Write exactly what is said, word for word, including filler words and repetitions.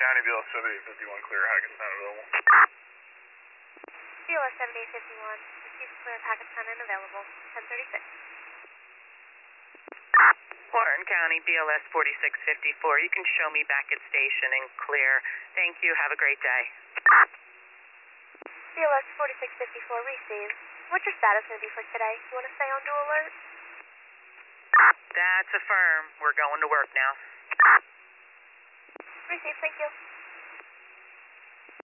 County, B L S seventy-eight fifty-one, clear, Hackettstown available. B L S seventy-eight fifty-one, received clear of Hackettstown and available, ten thirty-six. Warren County, B L S forty-six fifty-four, you can show me back at station and clear. Thank you, have a great day. B L S forty-six fifty-four, received. What's your status going to be for today? You want to stay on dual alert? That's a firm. We're going to work now. Received, thank you.